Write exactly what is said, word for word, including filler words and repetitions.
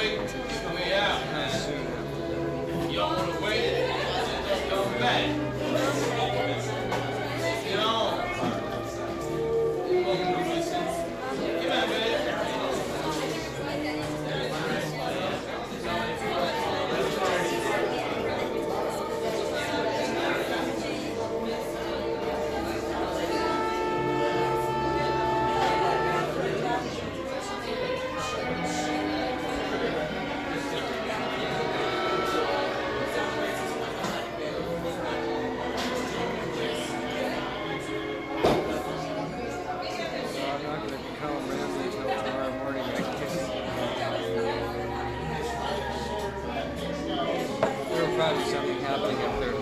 wait. Way out. How soon? You don't want to wait. Just don't come back. You know. Get back, man. Probably something happening up there.